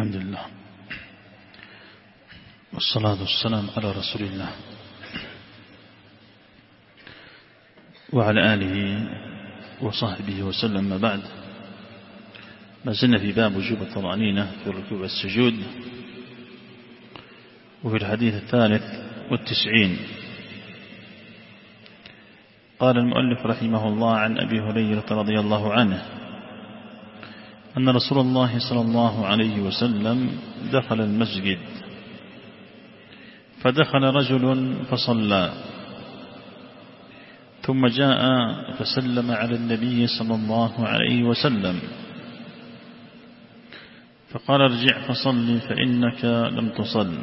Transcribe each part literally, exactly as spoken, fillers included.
الحمد لله والصلاة والسلام على رسول الله وعلى آله وصحبه وسلم. ما بعد، ما زلنا في باب وجوب الطمأنينة في الركوع والسجود، وفي الحديث الثالث والتسعين قال المؤلف رحمه الله: عن أبي هريرة رضي الله عنه أن رسول الله صلى الله عليه وسلم دخل المسجد فدخل رجل فصلى، ثم جاء فسلم على النبي صلى الله عليه وسلم فقال: ارجع فصلي فإنك لم تصل.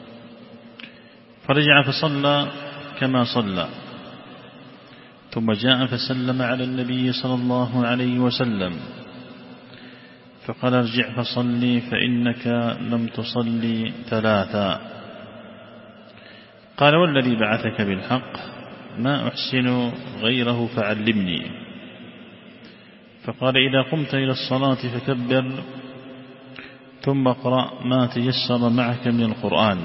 فرجع فصلى كما صلى، ثم جاء فسلم على النبي صلى الله عليه وسلم فقال: ارجع فصلي فإنك لم تصلي ثلاثا. قال: والذي بعثك بالحق ما أحسن غيره فعلمني. فقال: إذا قمت إلى الصلاة فكبر، ثم اقرأ ما تيسر معك من القرآن،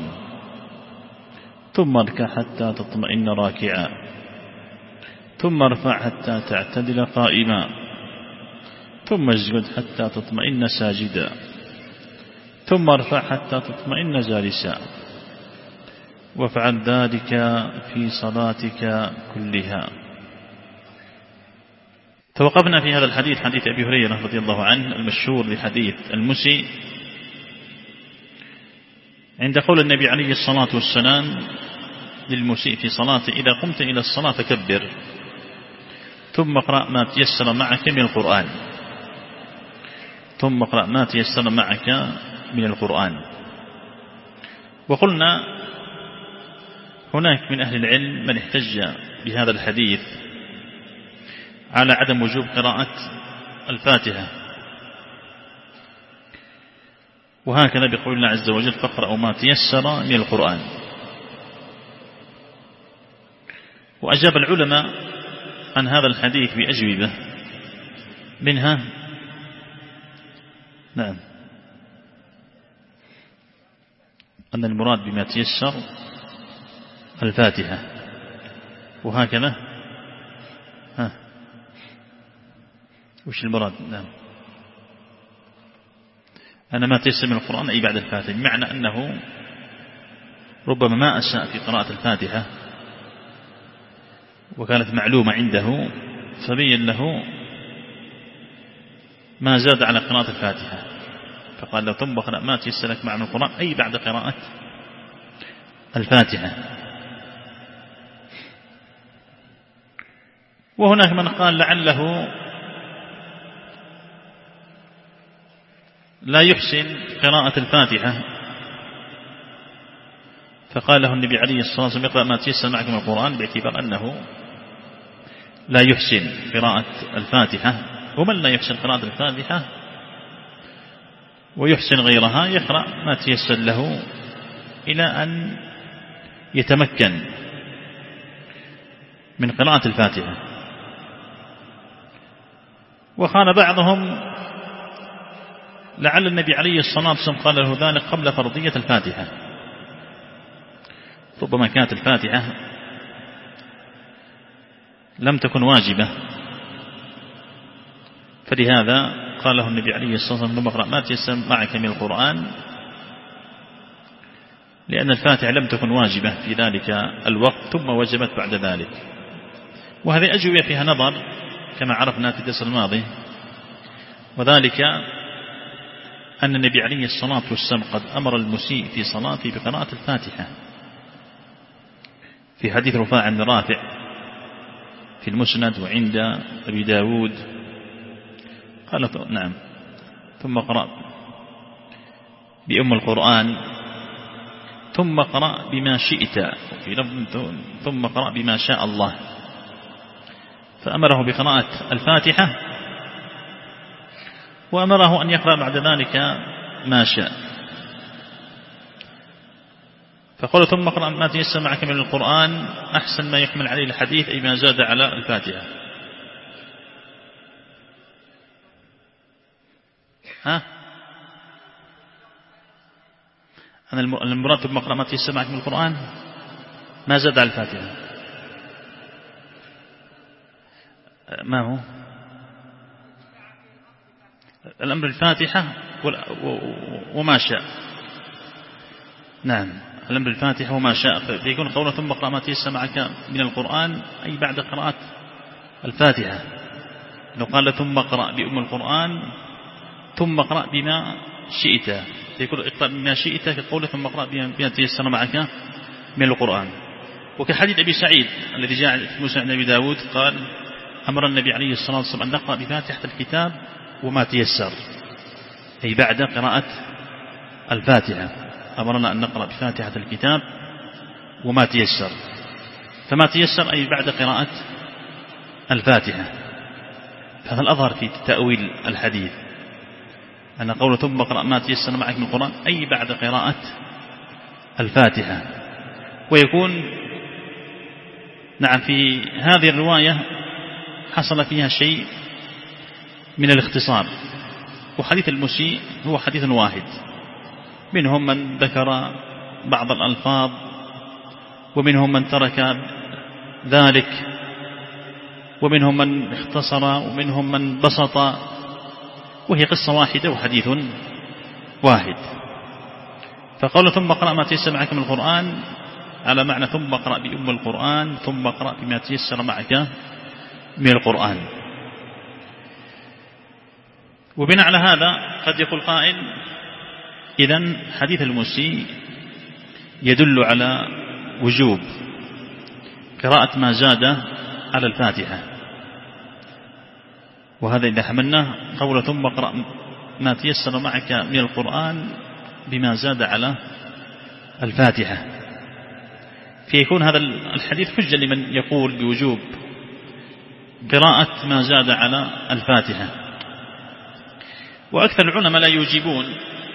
ثم اركع حتى تطمئن راكعا، ثم ارفع حتى تعتدل قائما، ثم اسجد حتى تطمئن ساجدا، ثم ارفع حتى تطمئن جالسا، وافعل ذلك في صلاتك كلها. توقفنا في هذا الحديث، حديث أبي هريرة رضي الله عنه المشهور بحديث المسيء، عند قول النبي عليه الصلاة والسلام للمسيء في صلاته: إذا قمت إلى الصلاة فكبر، ثم اقرأ ما تيسر معك من القرآن ثم اقرأ ما تيسر معك من القرآن. وقلنا هناك من أهل العلم من احتج بهذا الحديث على عدم وجوب قراءة الفاتحة، وهكذا بقول الله عز وجل: فاقرأوا ما تيسر من القرآن. وأجاب العلماء عن هذا الحديث بأجوبة، منها نعم أن المراد بما تيسر الفاتحة، وهكذا ها وش المراد؟ نعم أن ما تيسر من القرآن أي بعد الفاتحة، بمعنى أنه ربما ما أساء في قراءة الفاتحة وكانت معلومة عنده، فبين له ما زاد على قراءة الفاتحة، فقال له: ثم اقرأ ما تيسر لك مع القرآن أي بعد قراءة الفاتحة. وهناك من قال لعله لا يحسن قراءة الفاتحة، فقال له النبي عليه الصلاة والسلام: اقرأ ما تيسر معك من القرآن، باعتبار أنه لا يحسن قراءة الفاتحة. ومن لا يحسن قراءة الفاتحة ويحسن غيرها يقرأ ما تيسر له إلى أن يتمكن من قراءة الفاتحة. وقال بعضهم لعل النبي عليه الصلاة والسلام قال له ذلك قبل فرضية الفاتحة، ربما كانت الفاتحة لم تكن واجبة، فلهذا قال له النبي عليه الصلاة والسلام: لما اقرأ ما تيسر معك من القرآن، لأن الفاتحة لم تكن واجبة في ذلك الوقت، ثم وجبت بعد ذلك. وهذه أجوبة فيها نظر كما عرفنا في الدرس الماضي، وذلك أن النبي عليه الصلاة والسلام قد أمر المسيء في صلاته بقراءة الفاتحة في حديث رفاعة بن رافع في المسند وعند أبي داود، قال: نعم ثم قرأ بأم القرآن، ثم قرأ بما شئت، ثم قرأ بما شاء الله، فأمره بقراءة الفاتحة، وأمره أن يقرأ بعد ذلك ما شاء. فقال: ثم اقرأ ما تيسر معك من القرآن أحسن ما يحمل عليه الحديث، أي ما زاد على الفاتحة. ها أن المراد بمقرأ ما تيسر معك من القرآن ما زاد على الفاتحة. ما هو الأمر الفاتحة وما شاء. نعم الأمر الفاتحة وما شاء، فيكون قوله ثم اقرأ ما تيسر معك من القرآن أي بعد قراءة الفاتحة. لو قال ثم اقرأ بأم القرآن ثم اقرأ بما شئت، يقول اقرأ بما شئت كقوله ثم اقرأ بما تيسر معك من القرآن. وكحديث أبي سعيد الذي جاء في مسند أبي داود قال أمر النبي عليه الصلاة والسلام أن نقرأ بفاتحة الكتاب وما تيسر، أي بعد قراءة الفاتحة أمرنا أن نقرأ بفاتحة الكتاب وما تيسر، فما تيسر أي بعد قراءة الفاتحة. هذا الأظهر في تأويل الحديث أن قوله ثم اقرأ ما تيسر معك من القرآن أي بعد قراءة الفاتحة. ويكون نعم في هذه الرواية حصل فيها شيء من الاختصار، وحديث المسيء هو حديث واحد، منهم من ذكر بعض الألفاظ ومنهم من ترك ذلك ومنهم من اختصر ومنهم من بسط، وهي قصة واحدة وحديث واحد. فقال ثم اقرأ ما تيسر معك من القرآن على معنى ثم اقرأ بأم القرآن ثم اقرأ بما تيسر معك من القرآن. وبناء على هذا قد يقول قائل إذن حديث المسيء يدل على وجوب قراءة ما زاد على الفاتحة، وهذا إذا حملناه قول ثم اقرأ ما تيسر معك من القرآن بما زاد على الفاتحة، فيكون هذا الحديث حجة لمن يقول بوجوب قراءة ما زاد على الفاتحة. وأكثر العلماء لا يجيبون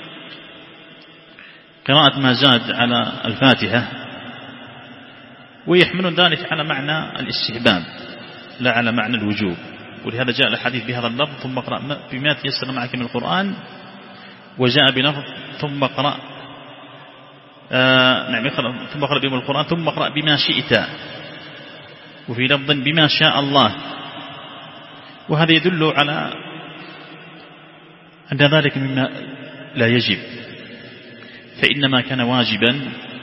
قراءة ما زاد على الفاتحة، ويحملون ذلك على معنى الاستحباب لا على معنى الوجوب. ولهذا جاء الحديث بهذا اللفظ ثم اقرأ بما تيسر معك من القرآن، وجاء بلفظ ثم اقرأ آه نعم ثم اقرأ بما القرآن ثم اقرأ بما شئت، وفي لفظ بما شاء الله. وهذا يدل على أن ذلك مما لا يجب، فإنما كان واجبا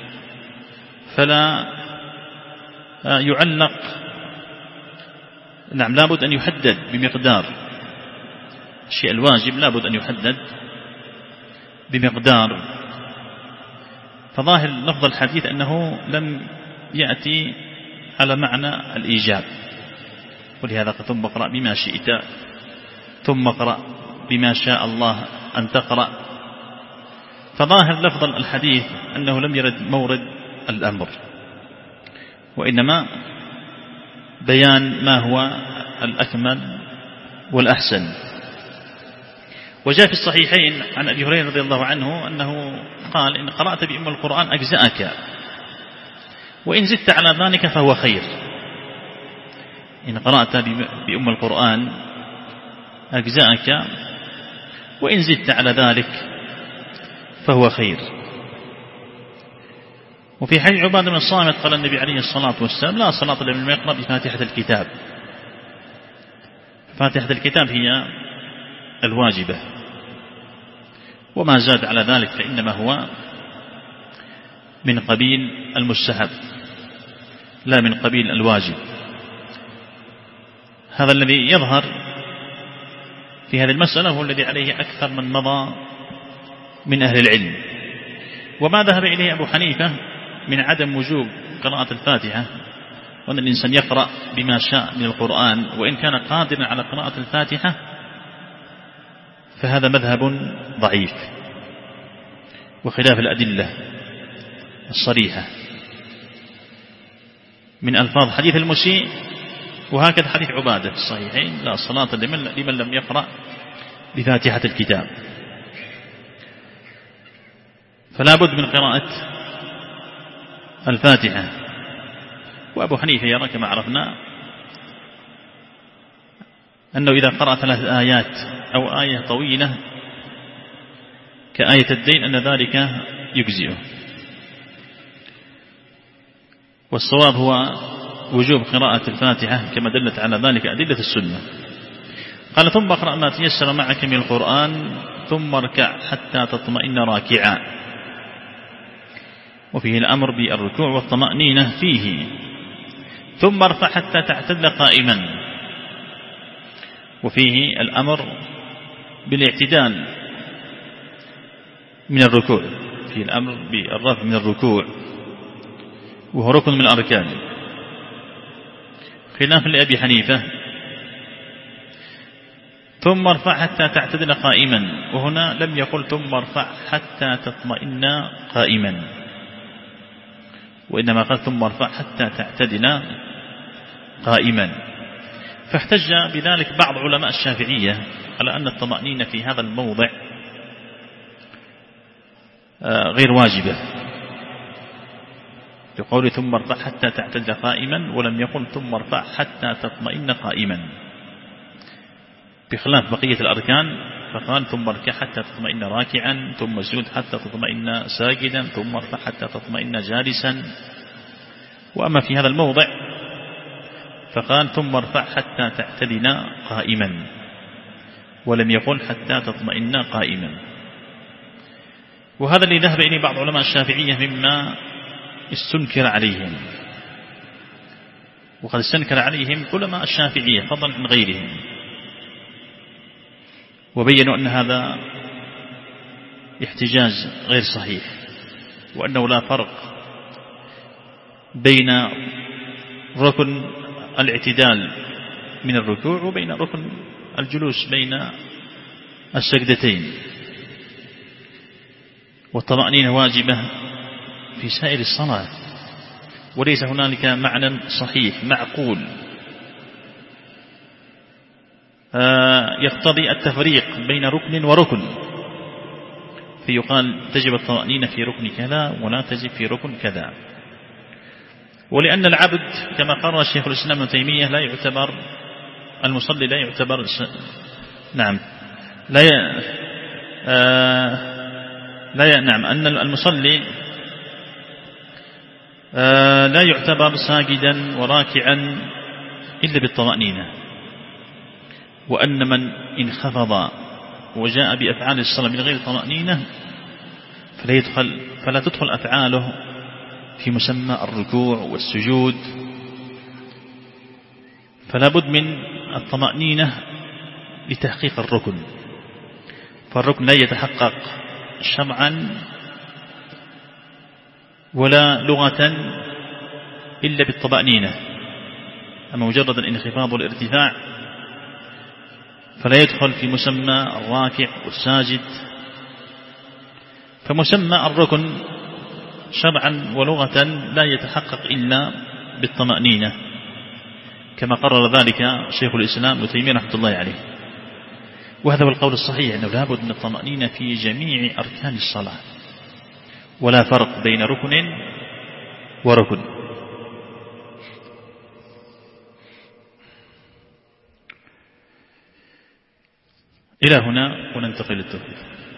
فلا يعلق، نعم لابد أن يحدد بمقدار الشيء الواجب، لابد أن يحدد بمقدار. فظاهر لفظ الحديث أنه لم يأتي على معنى الإيجاب، ولهذا ثم اقرأ بما شئت ثم اقرأ بما شاء الله أن تقرأ. فظاهر لفظ الحديث أنه لم يرد مورد الأمر، وإنما بيان ما هو الأكمل والأحسن. وجاء في الصحيحين عن أبي هريرة رضي الله عنه أنه قال إن قرأت بأم القرآن أجزأك، وإن زدت على ذلك فهو خير. إن قرأت بأم القرآن أجزأك وإن زدت على ذلك فهو خير. وفي حديث عبادة بن الصامت قال النبي عليه الصلاة والسلام لا صلاة لمن يقرأ بفاتحة الكتاب. فاتحة الكتاب هي الواجبة، وما زاد على ذلك فإنما هو من قبيل المستحب لا من قبيل الواجب. هذا الذي يظهر في هذه المسألة هو الذي عليه أكثر من مضى من أهل العلم. وما ذهب إليه أبو حنيفة من عدم وجوب قراءة الفاتحة، وأن الإنسان يقرأ بما شاء من القرآن وإن كان قادرا على قراءة الفاتحة، فهذا مذهب ضعيف وخلاف الأدلة الصريحة من ألفاظ حديث المسيء، وهكذا حديث عبادة في الصحيحين لا صلاة لمن, لمن لم يقرأ بفاتحة الكتاب. فلا بد من قراءة الفاتحة. وأبو حنيفة يرى كما عرفنا أنه إذا قرأ ثلاث آيات أو آية طويلة كآية الدين أن ذلك يجزئه. والصواب هو وجوب قراءة الفاتحة كما دلت على ذلك أدلة السنة. قال ثم اقرأ ما تيسر معك من القرآن ثم اركع حتى تطمئن راكعا. وفيه الأمر بالركوع والطمأنينة فيه. ثم ارفع حتى تعتدل قائما، وفيه الأمر بالاعتدال من الركوع، فيه الأمر بالرفع من الركوع وهو ركن من الأركان، خلاف لأبي حنيفة. ثم ارفع حتى تعتدل قائما، وهنا لم يقل ثم ارفع حتى تطمئن قائما، وإنما قال ثم ارفع حتى تعتدل قائما. فاحتج بذلك بعض علماء الشافعية على أن الطمأنينة في هذا الموضع غير واجبة، يقول ثم ارفع حتى تعتدل قائما، ولم يقل ثم ارفع حتى تطمئن قائما، بخلاف بقية الأركان فقال ثم اركع حتى تطمئن راكعا، ثم اسجد حتى تطمئن ساجدا، ثم ارفع حتى تطمئن جالسا. وأما في هذا الموضع فقال ثم ارفع حتى تعتدل قائما، ولم يقل حتى تطمئن قائما. وهذا اللي ذهب إليه بعض علماء الشافعية مما استنكر عليهم، وقد استنكر عليهم علماء الشافعية فضلا عن غيرهم، وبينوا أن هذا احتجاج غير صحيح، وأنه لا فرق بين ركن الاعتدال من الركوع وبين ركن الجلوس بين السجدتين، والطمأنينة واجبة في سائر الصلاة، وليس هنالك معنى صحيح معقول يقتضي التفريق بين ركن وركن، فيقال تجب الطمأنينة في ركن كذا ولا تجب في ركن كذا. ولأن العبد كما قرر الشيخ الإسلام ابن تيمية لا يعتبر المصلي لا يعتبر س... نعم لا ي... آه... لا ي... نعم أن المصلي آه... لا يعتبر ساجدا وراكعا إلا بالطمأنينة، وأن من انخفض وجاء بأفعال الصلاة من غير طمأنينة فلا يدخل فلا تدخل أفعاله في مسمى الركوع والسجود، فلا بد من الطمأنينة لتحقيق الركن، فالركن لا يتحقق شرعا ولا لغة إلا بالطمأنينة. أما مجرد الانخفاض والارتفاع فلا يدخل في مسمى الراكع والساجد، فمسمى الركن شرعا ولغة لا يتحقق إلا بالطمأنينة، كما قرر ذلك شيخ الإسلام ابن تيمية رحمة الله عليه. وهذا هو القول الصحيح، أنه لا بد من الطمأنينة في جميع أركان الصلاة، ولا فرق بين ركن وركن. إلى هنا وننتقل للتوحيد.